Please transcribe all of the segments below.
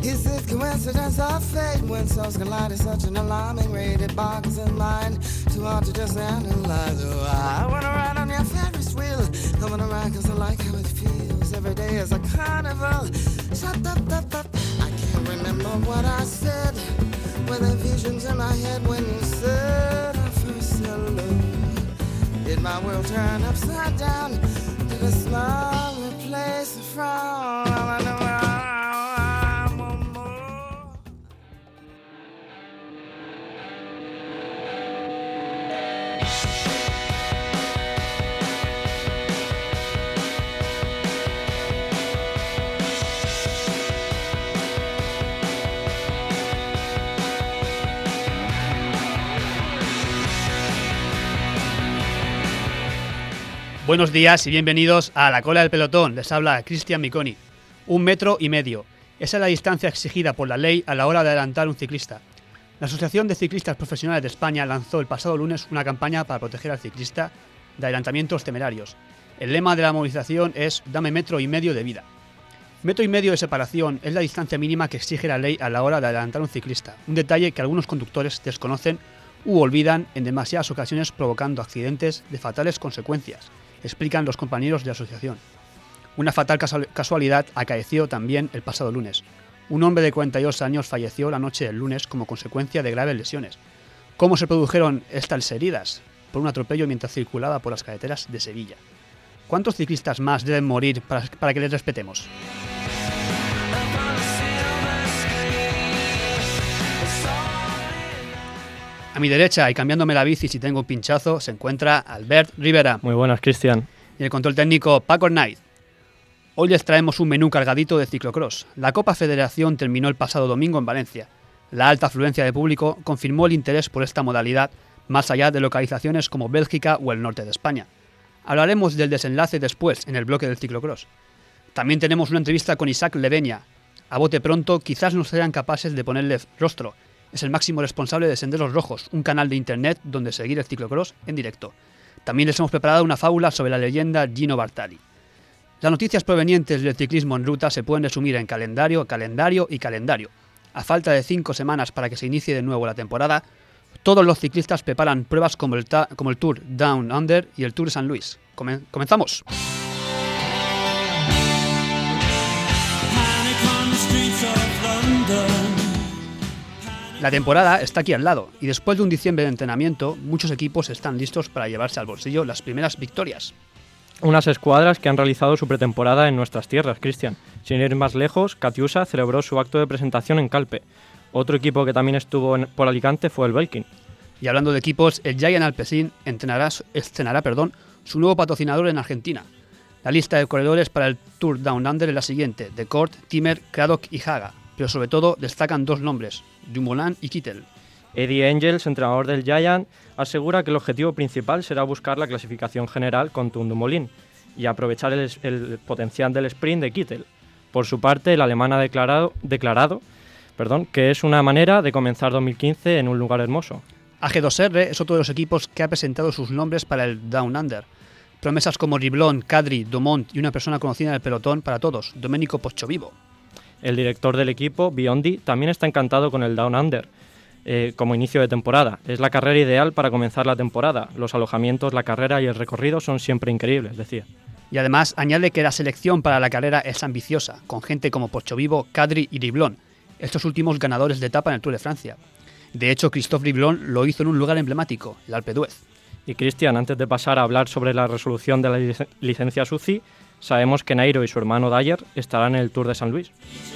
Is it coincidence or fate when souls collide at such an alarming rate? It boggles the mind, too hard to just analyze. Oh, I wanna ride on your Ferris wheel, I wanna ride 'cause I like how it feels. Every day is a carnival. Shut up. I can't remember what I said. Were there visions in my head when you said our first hello? Did my world turn upside down? Did a smile replace a frown? I know I want more. Buenos días y bienvenidos a La Cola del Pelotón. Les habla Cristian Miconi. 1,5 metros. Esa es la distancia exigida por la ley a la hora de adelantar un ciclista. La Asociación de Ciclistas Profesionales de España lanzó el pasado lunes una campaña para proteger al ciclista de adelantamientos temerarios. El lema de la movilización es «Dame 1,5 metros de vida». 1,5 metros de separación es la distancia mínima que exige la ley a la hora de adelantar un ciclista, un detalle que algunos conductores desconocen u olvidan en demasiadas ocasiones, provocando accidentes de fatales consecuencias, explican los compañeros de la asociación. Una fatal casualidad acaeció también el pasado lunes. Un hombre de 42 años falleció la noche del lunes como consecuencia de graves lesiones. ¿Cómo se produjeron estas heridas? Por un atropello mientras circulaba por las carreteras de Sevilla. ¿Cuántos ciclistas más deben morir para que les respetemos? A mi derecha, y cambiándome la bici si tengo un pinchazo, se encuentra Albert Rivera. Muy buenas, Cristian. Y el control técnico, Paco Knight. Hoy les traemos un menú cargadito de ciclocross. La Copa Federación terminó el pasado domingo en Valencia. La alta afluencia de público confirmó el interés por esta modalidad, más allá de localizaciones como Bélgica o el norte de España. Hablaremos del desenlace después, en el bloque del ciclocross. También tenemos una entrevista con Isaac Leveña. A bote pronto, quizás no sean capaces de ponerle rostro. Es el máximo responsable de Senderos Rojos, un canal de internet donde seguir el ciclocross en directo. También les hemos preparado una fábula sobre la leyenda Gino Bartali. Las noticias provenientes del ciclismo en ruta se pueden resumir en calendario. A falta de 5 semanas para que se inicie de nuevo la temporada, todos los ciclistas preparan pruebas como el Tour Down Under y el Tour de San Luis. ¡Comenzamos! La temporada está aquí al lado, y después de un diciembre de entrenamiento, muchos equipos están listos para llevarse al bolsillo las primeras victorias. Unas escuadras que han realizado su pretemporada en nuestras tierras, Cristian. Sin ir más lejos, Catiusa celebró su acto de presentación en Calpe. Otro equipo que también estuvo por Alicante fue el Belkin. Y hablando de equipos, el Giant Alpecin estrenará su nuevo patrocinador en Argentina. La lista de corredores para el Tour Down Under es la siguiente: De Kort, Timmer, Craddock y Haga. Pero sobre todo destacan 2 nombres, Dumoulin y Kittel. Eddie Angels, entrenador del Giant, asegura que el objetivo principal será buscar la clasificación general con Dumoulin y aprovechar el potencial del sprint de Kittel. Por su parte, el alemán ha declarado que es una manera de comenzar 2015 en un lugar hermoso. AG2R es otro de los equipos que ha presentado sus nombres para el Down Under. Promesas como Riblon, Kadri, Dumont y una persona conocida en el pelotón para todos, Domenico Pozzovivo. El director del equipo, Biondi, también está encantado con el Down Under como inicio de temporada. Es la carrera ideal para comenzar la temporada. Los alojamientos, la carrera y el recorrido son siempre increíbles, decía. Y además añade que la selección para la carrera es ambiciosa, con gente como Pozzovivo, Kadri y Riblon, estos últimos ganadores de etapa en el Tour de Francia. De hecho, Christophe Riblon lo hizo en un lugar emblemático, el Alpe d'Huez. Y Cristian, antes de pasar a hablar sobre la resolución de la licencia UCI, sabemos que Nairo y su hermano Dyer estarán en el Tour de San Luis.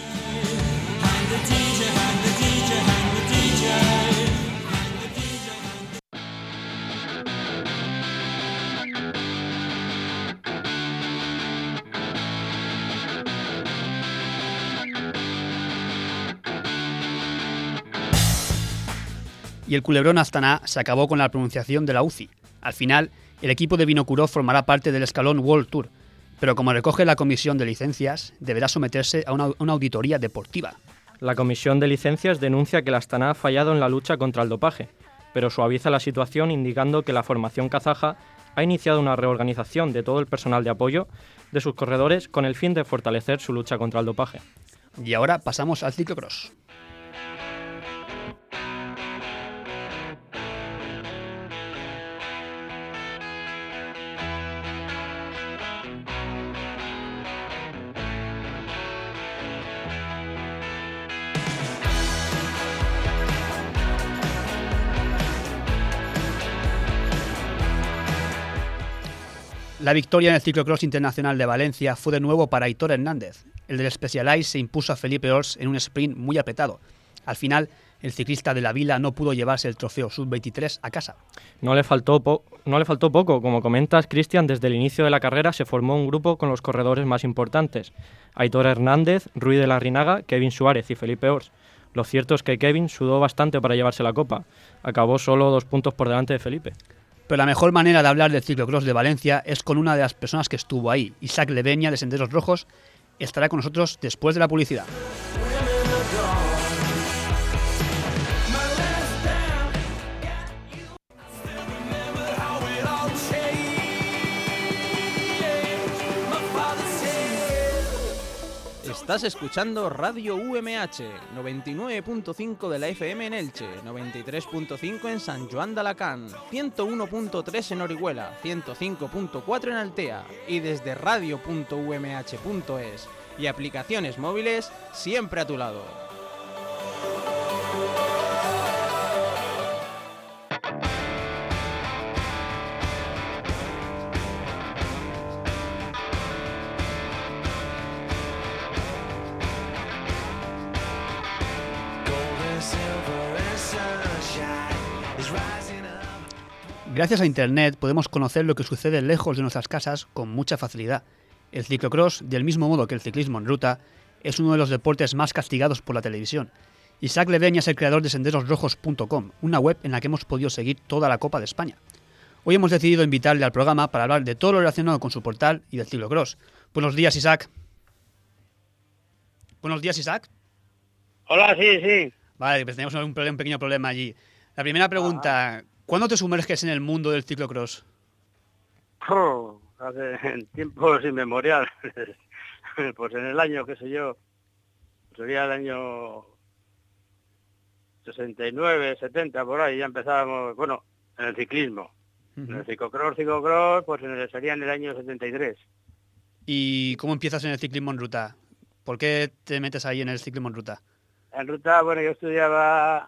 Y el culebrón Astana se acabó con la pronunciación de la UCI. Al final, el equipo de Vinokurov formará parte del escalón World Tour, pero como recoge la comisión de licencias, deberá someterse a una auditoría deportiva. La comisión de licencias denuncia que el Astana ha fallado en la lucha contra el dopaje, pero suaviza la situación indicando que la formación kazaja ha iniciado una reorganización de todo el personal de apoyo de sus corredores con el fin de fortalecer su lucha contra el dopaje. Y ahora pasamos al ciclocross. La victoria en el ciclocross internacional de Valencia fue de nuevo para Aitor Hernández. El del Specialized se impuso a Felipe Ors en un sprint muy apretado. Al final, el ciclista de la Vila no pudo llevarse el trofeo sub-23 a casa. No le faltó poco. Como comentas, Cristian, desde el inicio de la carrera se formó un grupo con los corredores más importantes: Aitor Hernández, Rui de la Rinaga, Kevin Suárez y Felipe Ors. Lo cierto es que Kevin sudó bastante para llevarse la copa. Acabó solo 2 puntos por delante de Felipe. Pero la mejor manera de hablar del ciclocross de Valencia es con una de las personas que estuvo ahí. Isaac Leveña, de Senderos Rojos, estará con nosotros después de la publicidad. Estás escuchando Radio UMH, 99.5 de la FM en Elche, 93.5 en San Joan de Alacant, 101.3 en Orihuela, 105.4 en Altea y desde radio.umh.es y aplicaciones móviles siempre a tu lado. Gracias a Internet podemos conocer lo que sucede lejos de nuestras casas con mucha facilidad. El ciclocross, del mismo modo que el ciclismo en ruta, es uno de los deportes más castigados por la televisión. Isaac Leveña es el creador de senderosrojos.com, una web en la que hemos podido seguir toda la Copa de España. Hoy hemos decidido invitarle al programa para hablar de todo lo relacionado con su portal y del ciclocross. Buenos días, Isaac. Buenos días, Isaac. Hola, sí. Vale, pues tenemos un pequeño problema allí. La primera pregunta, ¿cuándo te sumerges en el mundo del ciclocross? Hace tiempos inmemoriales. Pues en el año, qué sé yo, sería el año 69, 70, por ahí, ya empezábamos, bueno, en el ciclismo. En el ciclocross, pues sería en el año 73. ¿Y cómo empiezas en el ciclismo en ruta? ¿Por qué te metes ahí en el ciclismo en ruta? En ruta, bueno, yo estudiaba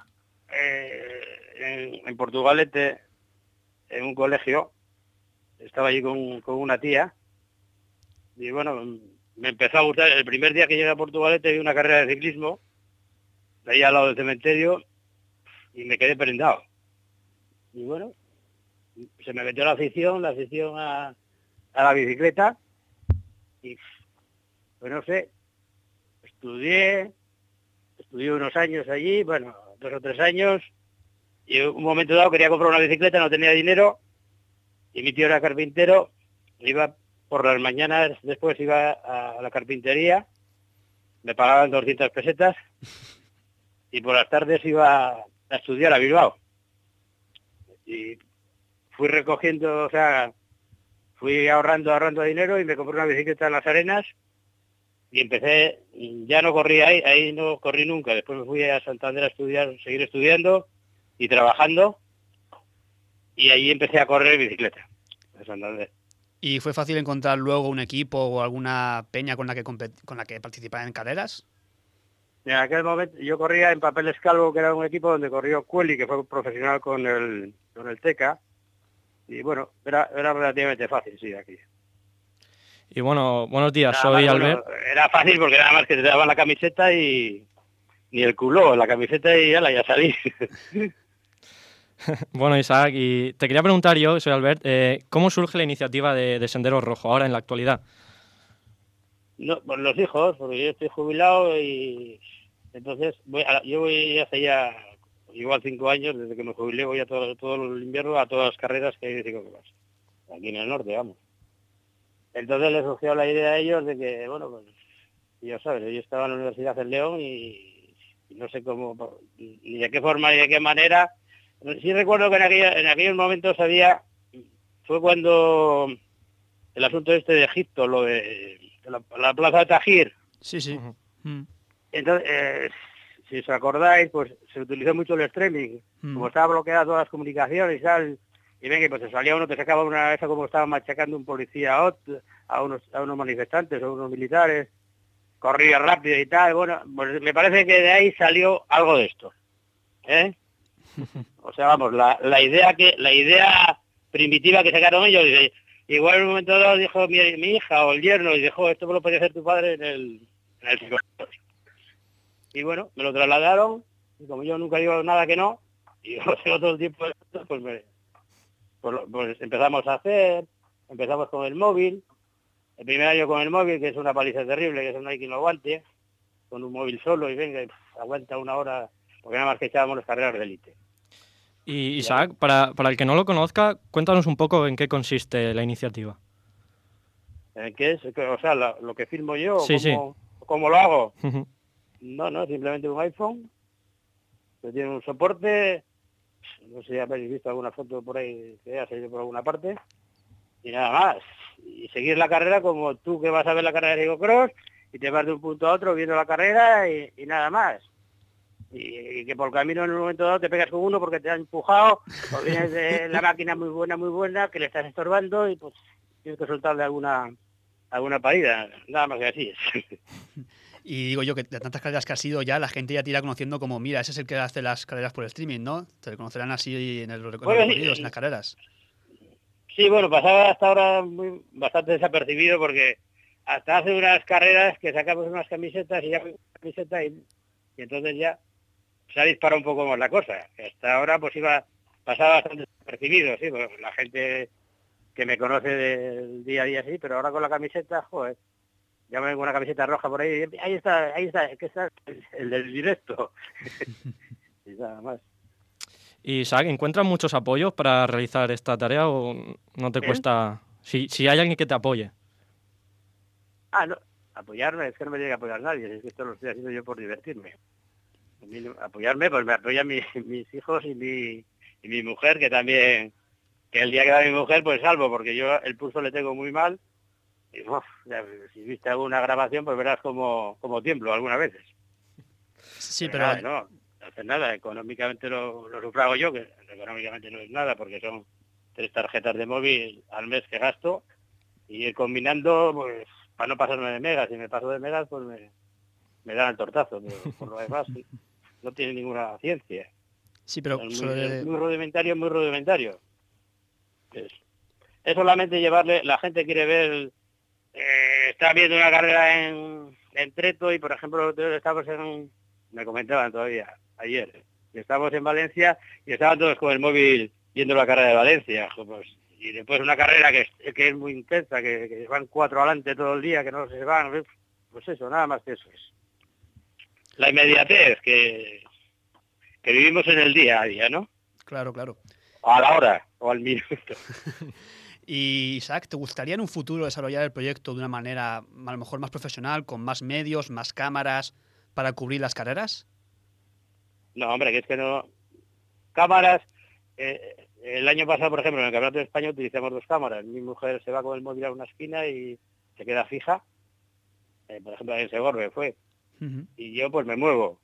en Portugalete, en un colegio. Estaba allí con una tía. Y bueno, me empezó a gustar. El primer día que llegué a Portugalete vi una carrera de ciclismo, de ahí al lado del cementerio, y me quedé prendado. Y bueno, se me metió la afición a la bicicleta. Y pues no sé, estudié unos años allí, bueno, 2 o 3 años, y un momento dado quería comprar una bicicleta, no tenía dinero, y mi tío era carpintero, iba por las mañanas, después iba a la carpintería, me pagaban 200 pesetas, y por las tardes iba a estudiar a Bilbao. Y fui recogiendo, o sea, fui ahorrando dinero y me compré una bicicleta en Las Arenas, y empecé, ya no corrí ahí no corrí nunca. Después me fui a Santander a estudiar, seguir estudiando y trabajando, y ahí empecé a correr bicicleta en Santander. ¿Y fue fácil encontrar luego un equipo o alguna peña con la que participar en carreras? En aquel momento yo corría en Papeles Calvo, que era un equipo donde corrió Cueli, que fue profesional con el Teca, y bueno, era relativamente fácil, sí, aquí. Y bueno, buenos días, Nada soy más, Albert. Bueno, era fácil porque nada más que te daban la camiseta y ni el culo, la camiseta y ya salí. Bueno, Isaac, y te quería preguntar yo, soy Albert, ¿cómo surge la iniciativa de Senderos Rojo ahora en la actualidad? No, pues los hijos, porque yo estoy jubilado y entonces yo voy hace ya igual 5 años, desde que me jubilé, voy a todo el invierno a todas las carreras que hay de ciclocross, aquí en el norte, vamos. Entonces les surgió la idea a ellos de que, bueno, pues ya sabes, yo estaba en la Universidad en León y no sé cómo, ni de qué forma ni de qué manera. Sí recuerdo que en aquellos momentos fue cuando el asunto de Egipto, lo de la plaza de Tajir. Sí. Entonces, si os acordáis, pues se utilizó mucho el streaming, como estaba bloqueada todas las comunicaciones y tal, y venga, pues te salía uno, te sacaba una esa como estaba machacando un policía a unos manifestantes o unos militares, corría rápido y tal. Bueno, pues me parece que de ahí salió algo de esto, ¿eh? O sea, vamos, la idea primitiva que sacaron ellos, igual en un momento dado dijo mi hija o el yerno, y dijo, esto me lo podía hacer tu padre en el psicológico. Y bueno, me lo trasladaron, y como yo nunca digo nada que no, y yo tengo todo el tiempo, pues empezamos a hacer, empezamos con el móvil, el primer año con el móvil, que es una paliza terrible, que eso no hay quien lo aguante, con un móvil solo, y venga, y aguanta una hora, porque nada más que echábamos las carreras de élite. Y Isaac, para el que no lo conozca, cuéntanos un poco en qué consiste la iniciativa. ¿En qué es? O sea, lo que filmo yo, Sí, ¿cómo lo hago? Uh-huh. No, simplemente un iPhone, que tiene un soporte, no sé si habéis visto alguna foto por ahí que haya salido por alguna parte, y nada más. Y seguir la carrera como tú que vas a ver la carrera de ciclocross, y te vas de un punto a otro viendo la carrera y nada más. Y que por el camino en un momento dado te pegas con uno porque te ha empujado, o vienes de la máquina muy buena, que le estás estorbando y pues tienes que soltarle alguna parida, nada más que así es. Y digo yo que de tantas carreras que ha sido ya, la gente ya te irá conociendo como, mira, ese es el que hace las carreras por streaming, ¿no? Te conocerán así en los recorridos, en las carreras. Sí, bueno, pasaba hasta ahora bastante desapercibido porque hasta hace unas carreras que sacamos unas camisetas y entonces ya se ha disparado un poco más la cosa. Hasta ahora pues pasaba bastante desapercibido, sí, pues la gente que me conoce del día a día sí, pero ahora con la camiseta, joder, ya me vengo una camiseta roja por ahí está, que está el del directo. Y nada más. Y Isaac, ¿encuentras muchos apoyos para realizar esta tarea o no te cuesta? Si hay alguien que te apoye. No, apoyarme, es que no me llega a apoyar nadie, es que esto lo estoy haciendo yo por divertirme. Apoyarme, pues me apoyan mis hijos y mi mujer, que también, que el día que va mi mujer, pues salvo, porque yo el pulso le tengo muy mal. Y si viste alguna grabación, pues verás como tiemblo algunas veces. Sí, pero no hace nada, económicamente lo sufrago yo, que económicamente no es nada, porque son 3 tarjetas de móvil al mes que gasto, y ir combinando, pues, para no pasarme de megas. Si me paso de megas, pues me dan el tortazo, pero por lo demás no tiene ninguna ciencia. Sí, pero es muy rudimentario. Es solamente llevarle, la gente quiere ver, está viendo una carrera en Treto y, por ejemplo, estamos me comentaban todavía ayer, que estamos en Valencia y estaban todos con el móvil viendo la carrera de Valencia, pues, y después una carrera que es muy intensa, que van 4 adelante todo el día, que no se van, pues eso, nada más que eso es. La inmediatez que vivimos en el día a día, ¿no? Claro. O a la hora, o al minuto. Y Isaac, ¿te gustaría en un futuro desarrollar el proyecto de una manera a lo mejor más profesional, con más medios, más cámaras, para cubrir las carreras? No, hombre, que es que no. Cámaras, el año pasado, por ejemplo, en el Campeonato de España utilizamos 2 cámaras. Mi mujer se va con el móvil a una esquina y se queda fija. Por ejemplo, en Segorbe fue. Uh-huh. Y yo pues me muevo.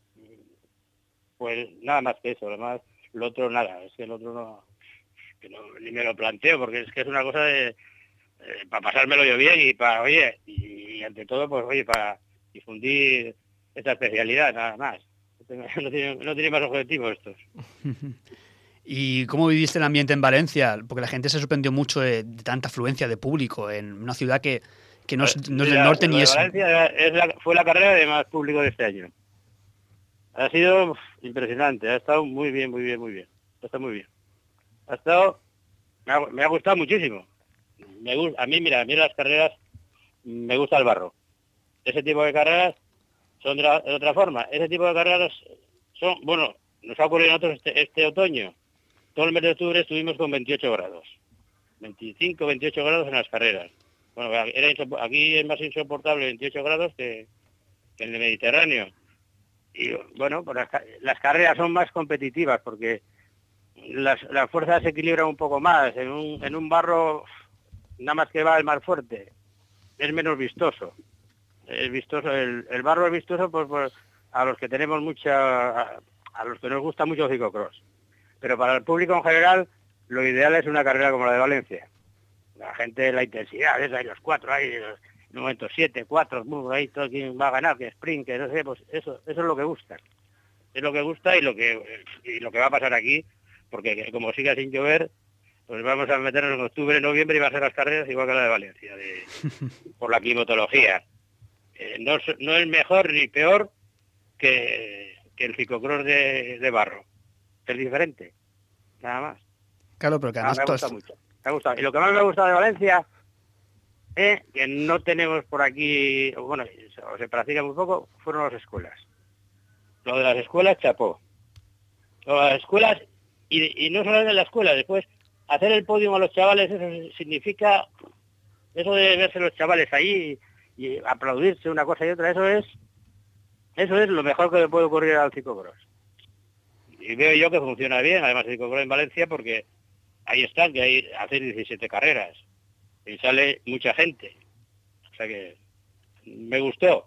Pues nada más que eso, además lo otro nada, es que el otro ni me lo planteo, porque es que es una cosa de para pasármelo yo bien y ante todo pues para difundir esta especialidad, nada más. No tiene más objetivos estos. ¿Y cómo viviste el ambiente en Valencia? Porque la gente se sorprendió mucho de tanta afluencia de público en una ciudad que no es del norte ni es... Valencia fue la carrera de más público de este año. Ha sido impresionante, ha estado muy bien. Está muy bien. Me ha gustado muchísimo. A mí las carreras, me gusta el barro. Ese tipo de carreras son de otra forma. Ese tipo de carreras son, nos ha ocurrido a nosotros este otoño. Todo el mes de octubre estuvimos con 28 grados. 25, 28 grados en las carreras. Bueno, aquí es más insoportable 28 grados que en el Mediterráneo. Y bueno, pues las carreras son más competitivas porque la fuerza se equilibra un poco más. En un barro, nada más que va el más fuerte, es menos vistoso. es vistoso, el barro es vistoso por a los que tenemos a los que nos gusta mucho el ciclocross. Pero para el público en general, lo ideal es una carrera como la de Valencia. La gente, la intensidad, hay los 4, hay en un momento 7, 4, ahí todo quien va a ganar, que sprint, que no sé, pues eso es lo que gusta. Es lo que gusta y lo que va a pasar aquí, porque como siga sin llover, pues vamos a meternos en octubre, noviembre y va a ser las carreras igual que la de Valencia, por la climatología. No es mejor ni peor que el ciclocross de barro. Es diferente, nada más. Claro, pero que además me gusta mucho. Me ha gustado. Y lo que más me ha gustado de Valencia es que no tenemos por aquí, bueno, se practica muy poco, fueron las escuelas. Lo de las escuelas, chapó. Lo de las escuelas, y no solo de la escuela, después hacer el podio a los chavales, eso significa, eso de verse los chavales ahí y aplaudirse una cosa y otra, eso es lo mejor que le puede ocurrir al ciclocross. Y veo yo que funciona bien, además el ciclocross en Valencia, porque ahí están, que hay hacer 17 carreras y sale mucha gente. O sea que me gustó.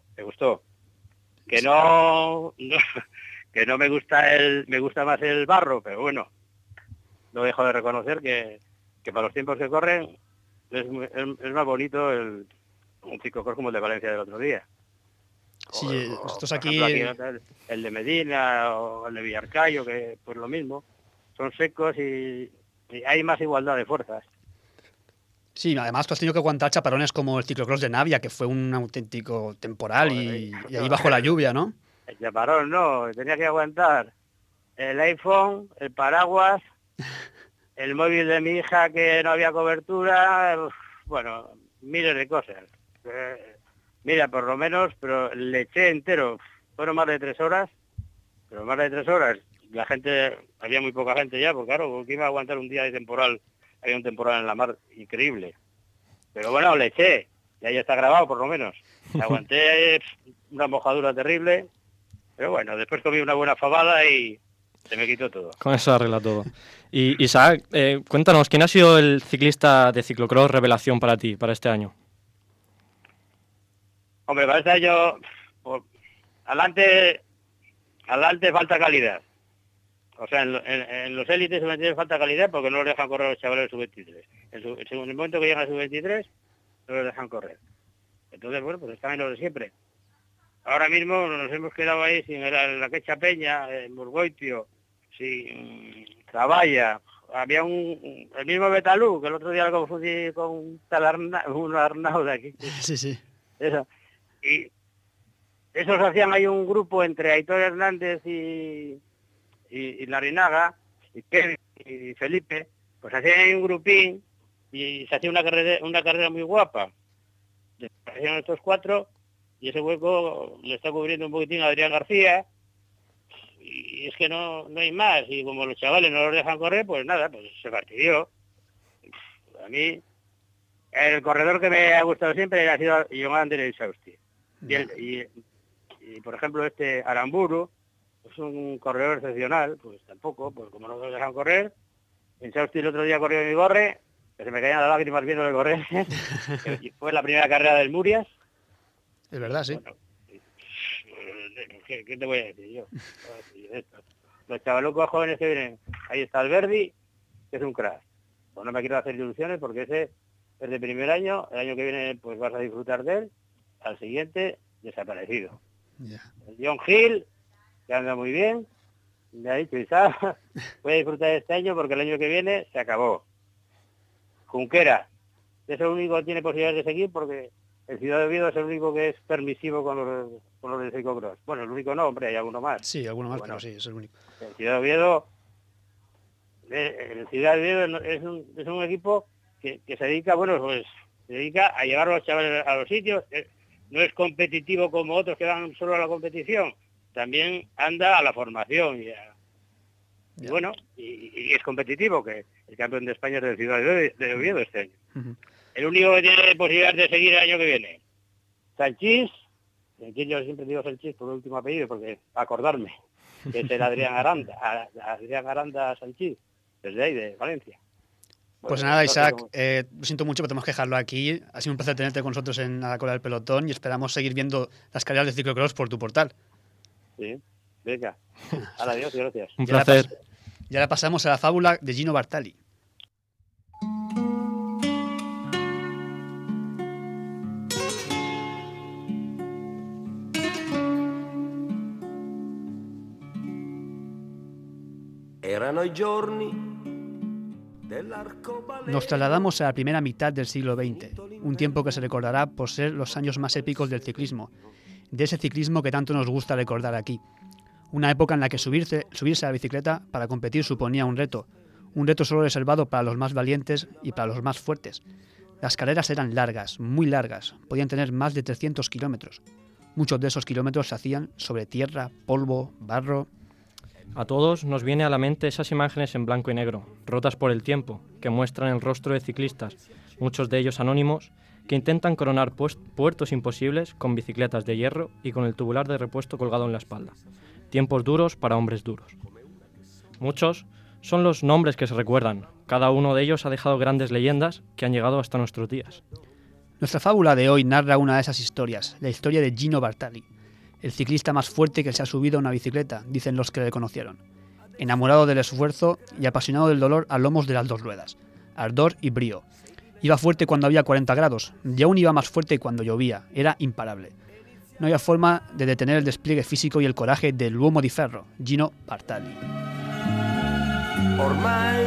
Que no que no me gusta más el barro, pero bueno, no dejo de reconocer que para los tiempos que corren es más bonito un ciclocross como el de Valencia del otro día. Sí, nosotros aquí... el de Medina o el de Villarcayo, que pues lo mismo, son secos y hay más igualdad de fuerzas. Sí, además tú has tenido que aguantar chaparones como el ciclocross de Navia, que fue un auténtico temporal y ahí bajo la lluvia, ¿no? El chaparrón no, tenía que aguantar el iPhone, el paraguas, el móvil de mi hija que no había cobertura, bueno, miles de cosas. Mira, por lo menos, pero le eché entero, fueron más de 3 horas, la gente, había muy poca gente ya, porque claro, porque iba a aguantar un día de temporal, había un temporal en la mar increíble. Pero bueno, le eché, y ahí está grabado por lo menos. Aguanté una mojadura terrible, pero bueno, después comí una buena fabada y se me quitó todo. Con eso arregla todo. Y Isaac, cuéntanos, ¿quién ha sido el ciclista de ciclocross revelación para ti, para este año? Hombre, para este año, adelante falta calidad. O sea, en los élites sub-23 falta calidad porque no los dejan correr los chavales sub-23. En el momento que llegan a sub-23, no los dejan correr. Entonces, bueno, pues están en lo de siempre. Ahora mismo nos hemos quedado ahí sin la Quecha Peña, Murgoitio, sin Zavalla. Había el mismo Betalú, que el otro día lo confundí con un Arnau de aquí. Sí. Eso. Y esos hacían ahí un grupo entre Aitor Hernández y Larrinaga, y Kevin y Felipe, pues hacían ahí un grupín y se hacía una carrera muy guapa. Hacían estos 4 y ese hueco le está cubriendo un poquitín a Adrián García y es que no hay más, y como los chavales no los dejan correr, pues nada, pues se fastidió. A mí el corredor que me ha gustado siempre ha sido Joan Andreu Sausti. Y por ejemplo este Aramburu es un corredor excepcional, pues tampoco, pues como no lo dejan correr. En Sausti el otro día corrió en Vigorre, que se me caían las lágrimas viendo el correr. Fue la primera carrera del Murias. Es verdad, sí. Bueno, ¿qué te voy a decir yo? Los chavalucos jóvenes que vienen, ahí está Alberdi, que es un crack. Pues no me quiero hacer ilusiones porque ese es de primer año, el año que viene pues vas a disfrutar de él, al siguiente desaparecido. Yeah. John Hill, que anda muy bien, me ha dicho Isaac, voy a disfrutar de este año porque el año que viene se acabó. Junquera, es el único que tiene posibilidades de seguir porque el Ciudad de Oviedo es el único que es permisivo con los de ciclocross. Bueno, el único no, hombre, hay alguno más. Sí, alguno más, bueno, pero sí, es el único. El Ciudad de Oviedo es un equipo que se dedica, bueno, pues se dedica a llevar a los chavales a los sitios. No es competitivo como otros que van solo a la competición, también anda a la formación y bueno, y es competitivo, que el campeón de España es del Ciudad de Oviedo este año. Uh-huh. El único que tiene posibilidad de seguir el año que viene, Sanchís, yo siempre digo Sanchís por el último apellido, porque acordarme, que es el Adrián Aranda Sanchís, desde ahí, de Valencia. Pues nada, Isaac, lo siento mucho, pero tenemos que dejarlo aquí. Ha sido un placer tenerte con nosotros en la cola del pelotón y esperamos seguir viendo las carreras de ciclocross por tu portal. Sí, venga. Adiós y gracias. Un placer. Y ahora pasamos a la fábula de Gino Bartali. Erano i giorni. Nos trasladamos a la primera mitad del siglo XX, un tiempo que se recordará por ser los años más épicos del ciclismo, de ese ciclismo que tanto nos gusta recordar aquí. Una época en la que subirse a la bicicleta para competir suponía un reto solo reservado para los más valientes y para los más fuertes. Las carreras eran largas, muy largas, podían tener más de 300 kilómetros. Muchos de esos kilómetros se hacían sobre tierra, polvo, barro. A todos nos viene a la mente esas imágenes en blanco y negro, rotas por el tiempo, que muestran el rostro de ciclistas, muchos de ellos anónimos, que intentan coronar puertos imposibles con bicicletas de hierro y con el tubular de repuesto colgado en la espalda. Tiempos duros para hombres duros. Muchos son los nombres que se recuerdan. Cada uno de ellos ha dejado grandes leyendas que han llegado hasta nuestros días. Nuestra fábula de hoy narra una de esas historias, la historia de Gino Bartali, el ciclista más fuerte que se ha subido a una bicicleta, dicen los que le conocieron. Enamorado del esfuerzo y apasionado del dolor a lomos de las dos ruedas. Ardor y brío. Iba fuerte cuando había 40 grados, y aún iba más fuerte cuando llovía. Era imparable. No había forma de detener el despliegue físico y el coraje dell'uomo di ferro, Gino Bartali. Ormai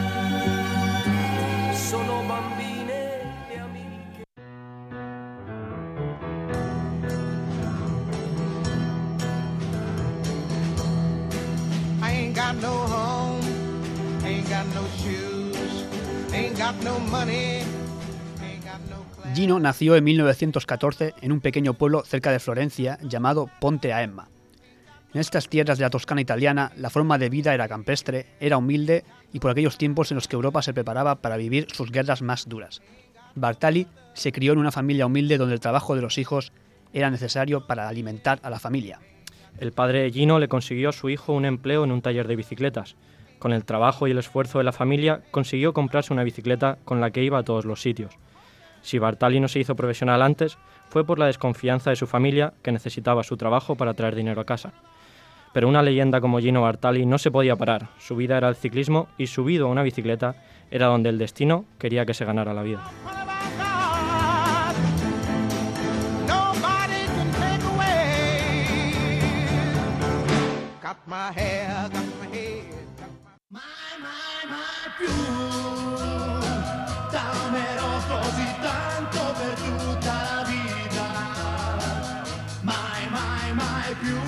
sono bambine e amiche. I ain't got no home, ain't got no shoes, ain't got no money, ain't got no clothes. Gino nació en 1914 en un pequeño pueblo cerca de Florencia llamado Ponte a Emma. En estas tierras de la Toscana italiana, la forma de vida era campestre, era humilde y por aquellos tiempos en los que Europa se preparaba para vivir sus guerras más duras. Bartali se crió en una familia humilde donde el trabajo de los hijos era necesario para alimentar a la familia. El padre de Gino le consiguió a su hijo un empleo en un taller de bicicletas. Con el trabajo y el esfuerzo de la familia, consiguió comprarse una bicicleta con la que iba a todos los sitios. Si Bartali no se hizo profesional antes, fue por la desconfianza de su familia, que necesitaba su trabajo para traer dinero a casa. Pero una leyenda como Gino Bartali no se podía parar. Su vida era el ciclismo y subido a una bicicleta era donde el destino quería que se ganara la vida. Nobody can take away. Got my hair, got my head, got my più. T'amerò così tanto per tutta la vita. Mai più.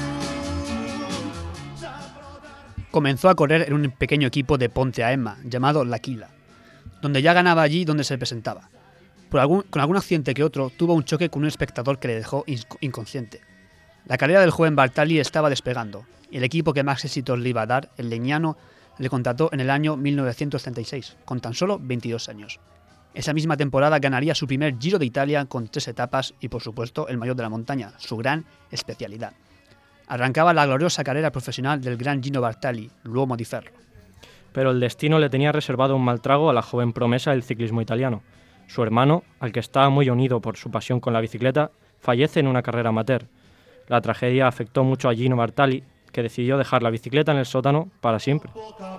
Comenzó a correr en un pequeño equipo de Ponte a Emma, llamado L'Aquila, donde ya ganaba allí donde se presentaba. Con algún accidente que otro, tuvo un choque con un espectador que le dejó inconsciente. La carrera del joven Bartali estaba despegando, y el equipo que más éxitos le iba a dar, el Legnano, le contrató en el año 1936, con tan solo 22 años. Esa misma temporada ganaría su primer Giro de Italia con 3 etapas y, por supuesto, el maillot de la montaña, su gran especialidad. Arrancaba la gloriosa carrera profesional del gran Gino Bartali, l'uomo di ferro. Pero el destino le tenía reservado un mal trago a la joven promesa del ciclismo italiano. Su hermano, al que estaba muy unido por su pasión con la bicicleta, fallece en una carrera amateur. La tragedia afectó mucho a Gino Bartali, que decidió dejar la bicicleta en el sótano para siempre.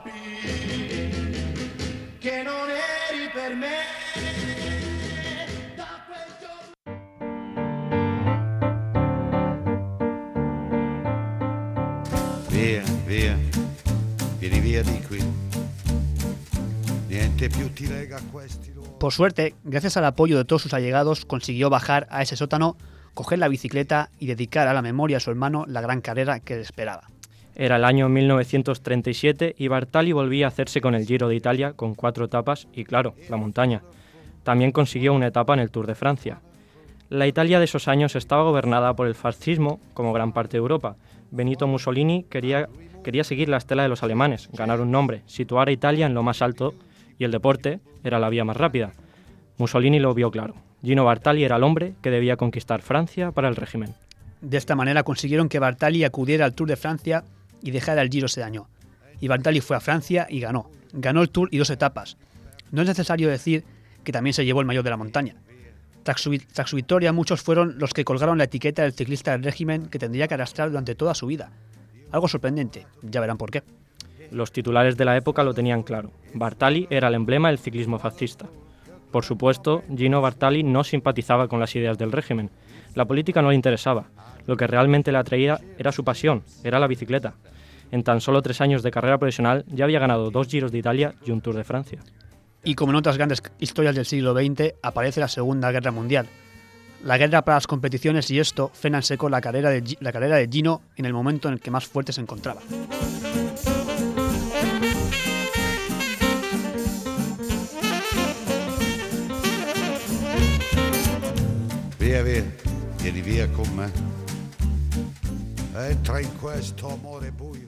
Via, vieni via di qui. Niente più ti lega a questi luoghi. Por suerte, gracias al apoyo de todos sus allegados, consiguió bajar a ese sótano, coger la bicicleta y dedicar a la memoria a su hermano la gran carrera que le esperaba. Era el año 1937 y Bartali volvía a hacerse con el Giro de Italia con 4 etapas y, claro, la montaña. También consiguió una etapa en el Tour de Francia. La Italia de esos años estaba gobernada por el fascismo, como gran parte de Europa. Benito Mussolini quería seguir la estela de los alemanes, ganar un nombre, situar a Italia en lo más alto, y el deporte era la vía más rápida. Mussolini lo vio claro. Gino Bartali era el hombre que debía conquistar Francia para el régimen. De esta manera consiguieron que Bartali acudiera al Tour de Francia y dejara el Giro ese año. Y Bartali fue a Francia y ganó. Ganó el Tour y 2 etapas. No es necesario decir que también se llevó el maillot de la montaña. Tras su victoria, muchos fueron los que colgaron la etiqueta del ciclista del régimen que tendría que arrastrar durante toda su vida. Algo sorprendente, ya verán por qué. Los titulares de la época lo tenían claro. Bartali era el emblema del ciclismo fascista. Por supuesto, Gino Bartali no simpatizaba con las ideas del régimen. La política no le interesaba. Lo que realmente le atraía era su pasión, era la bicicleta. En tan solo 3 años de carrera profesional ya había ganado 2 Giros de Italia y un Tour de Francia. Y como en otras grandes historias del siglo XX, aparece la Segunda Guerra Mundial. La guerra para las competiciones y esto frena en seco la carrera de Gino en el momento en el que más fuerte se encontraba. Via, via, vieni via con me. Entra in questo amore buio.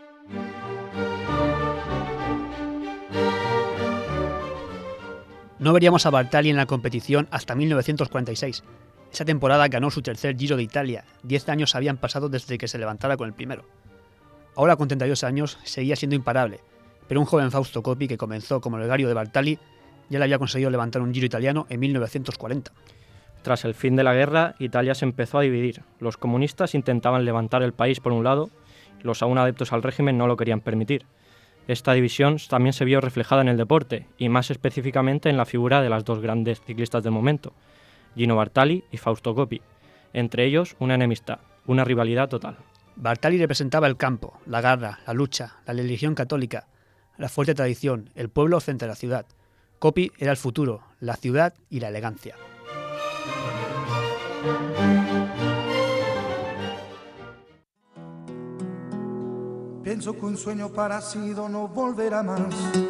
No veríamos a Bartali en la competición hasta 1946. Esa temporada ganó su tercer Giro de Italia. 10 años habían pasado desde que se levantara con el primero. Ahora, con 32 años, seguía siendo imparable, pero un joven Fausto Coppi, que comenzó como gregario de Bartali, ya le había conseguido levantar un Giro italiano en 1940. Tras el fin de la guerra, Italia se empezó a dividir. Los comunistas intentaban levantar el país por un lado, los aún adeptos al régimen no lo querían permitir. Esta división también se vio reflejada en el deporte, y más específicamente en la figura de las dos grandes ciclistas del momento, Gino Bartali y Fausto Coppi. Entre ellos, una enemistad, una rivalidad total. Bartali representaba el campo, la garra, la lucha, la religión católica, la fuerte tradición, el pueblo frente a la ciudad. Coppi era el futuro, la ciudad y la elegancia. Pienso que un sueño parecido no volverá más.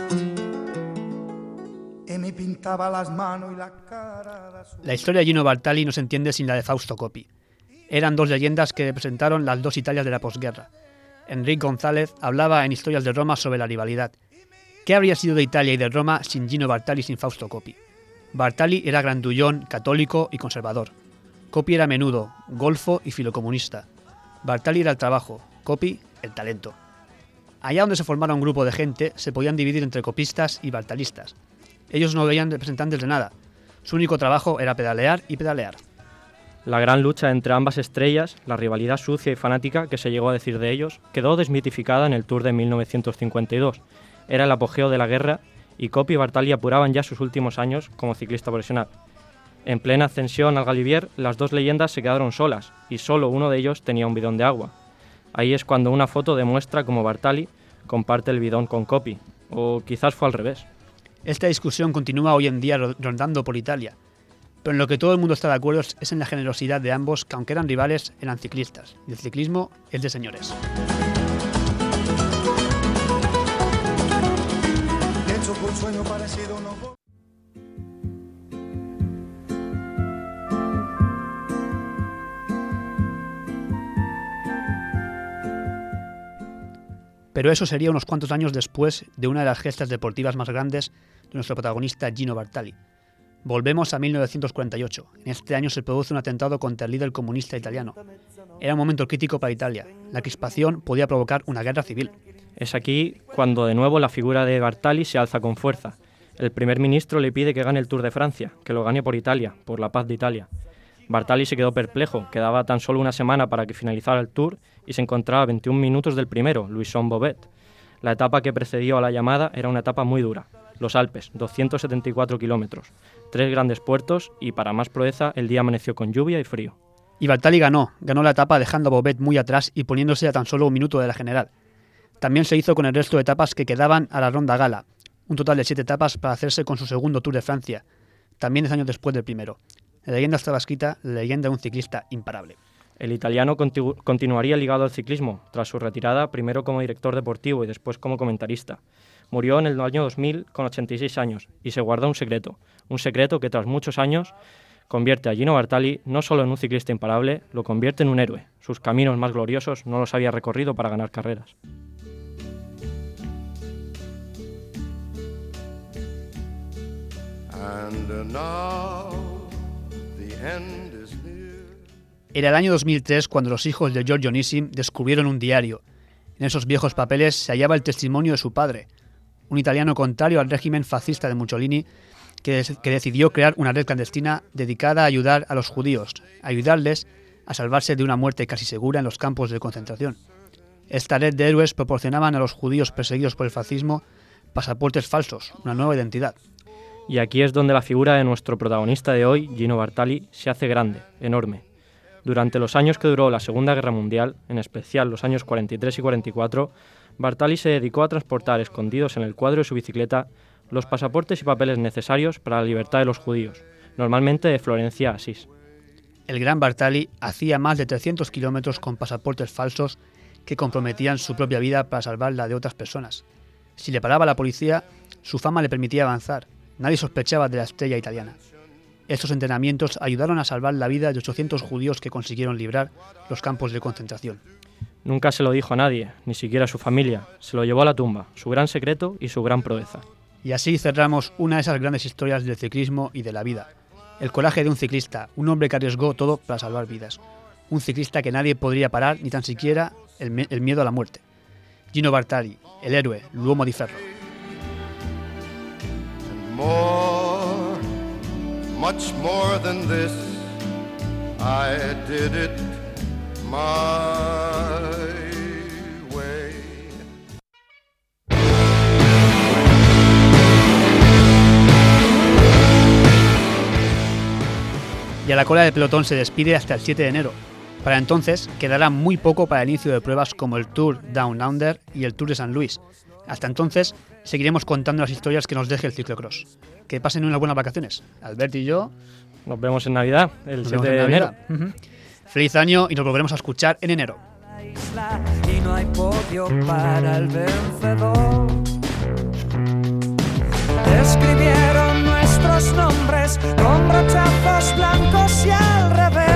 Y me pintaba las manos y la cara de azul. La historia de Gino Bartali no se entiende sin la de Fausto Coppi. Eran dos leyendas que representaron las dos Italias de la posguerra. Enrique González hablaba en Historias de Roma sobre la rivalidad. ¿Qué habría sido de Italia y de Roma sin Gino Bartali y sin Fausto Coppi? Bartali era grandullón, católico y conservador. Coppi era menudo, golfo y filocomunista. Bartali era el trabajo, Coppi el talento. Allá donde se formara un grupo de gente, se podían dividir entre copistas y bartalistas. Ellos no veían representantes de nada. Su único trabajo era pedalear y pedalear. La gran lucha entre ambas estrellas, la rivalidad sucia y fanática que se llegó a decir de ellos, quedó desmitificada en el Tour de 1952. Era el apogeo de la guerra y Coppi y Bartali apuraban ya sus últimos años como ciclista profesional. En plena ascensión al Galibier, las dos leyendas se quedaron solas y solo uno de ellos tenía un bidón de agua. Ahí es cuando una foto demuestra cómo Bartali comparte el bidón con Coppi, o quizás fue al revés. Esta discusión continúa hoy en día rondando por Italia, pero en lo que todo el mundo está de acuerdo es en la generosidad de ambos, que aunque eran rivales, eran ciclistas, y el ciclismo es de señores. Pienso que un sueño parecido no volverá. Pero eso sería unos cuantos años después de una de las gestas deportivas más grandes de nuestro protagonista Gino Bartali. Volvemos a 1948. En este año se produce un atentado contra el líder comunista italiano. Era un momento crítico para Italia. La crispación podía provocar una guerra civil. Es aquí cuando de nuevo la figura de Bartali se alza con fuerza. El primer ministro le pide que gane el Tour de Francia, que lo gane por Italia, por la paz de Italia. Bartali se quedó perplejo, quedaba tan solo una semana para que finalizara el Tour y se encontraba a 21 minutos del primero, Louison Bobet. La etapa que precedió a la llamada era una etapa muy dura. Los Alpes, 274 kilómetros, 3 grandes puertos y, para más proeza, el día amaneció con lluvia y frío. Y Bartali ganó la etapa dejando a Bobet muy atrás y poniéndose a tan solo un minuto de la general. También se hizo con el resto de etapas que quedaban a la ronda gala, un total de 7 etapas para hacerse con su segundo Tour de Francia, también 10 años después del primero. La leyenda estaba escrita, la leyenda de un ciclista imparable. El italiano continuaría ligado al ciclismo, tras su retirada primero como director deportivo y después como comentarista. Murió en el año 2000 con 86 años y se guardó un secreto que tras muchos años convierte a Gino Bartali no solo en un ciclista imparable, lo convierte en un héroe. Sus caminos más gloriosos no los había recorrido para ganar carreras. Era el año 2003 cuando los hijos de Giorgio Nissim descubrieron un diario. En esos viejos papeles se hallaba el testimonio de su padre, un italiano contrario al régimen fascista de Mussolini que decidió crear una red clandestina dedicada a ayudar a los judíos, a ayudarles a salvarse de una muerte casi segura en los campos de concentración. Esta red de héroes proporcionaban a los judíos perseguidos por el fascismo pasaportes falsos, una nueva identidad. Y aquí es donde la figura de nuestro protagonista de hoy, Gino Bartali, se hace grande, enorme. Durante los años que duró la Segunda Guerra Mundial, en especial los años 43 y 44, Bartali se dedicó a transportar escondidos en el cuadro de su bicicleta los pasaportes y papeles necesarios para la libertad de los judíos, normalmente de Florencia a Asís. El gran Bartali hacía más de 300 kilómetros con pasaportes falsos que comprometían su propia vida para salvar la de otras personas. Si le paraba la policía, su fama le permitía avanzar. Nadie sospechaba de la estrella italiana. Estos entrenamientos ayudaron a salvar la vida de 800 judíos que consiguieron librar los campos de concentración. Nunca se lo dijo a nadie, ni siquiera a su familia. Se lo llevó a la tumba, su gran secreto y su gran proeza. Y así cerramos una de esas grandes historias del ciclismo y de la vida. El coraje de un ciclista, un hombre que arriesgó todo para salvar vidas. Un ciclista que nadie podría parar, ni tan siquiera el miedo a la muerte. Gino Bartali, el héroe, l'uomo di ferro. More, much more than this, I did it my way. Y a la cola del pelotón se despide hasta el 7 de enero. Para entonces quedará muy poco para el inicio de pruebas como el Tour Down Under y el Tour de San Luis. Hasta entonces seguiremos contando las historias que nos deje el ciclocross. Que pasen unas buenas vacaciones. Albert y yo Nos vemos en Navidad, el 7 de enero. Feliz año y nos volveremos a escuchar en enero. Y no hay podio para el vencedor. Escribieron nuestros nombres con brochazos blancos y al revés.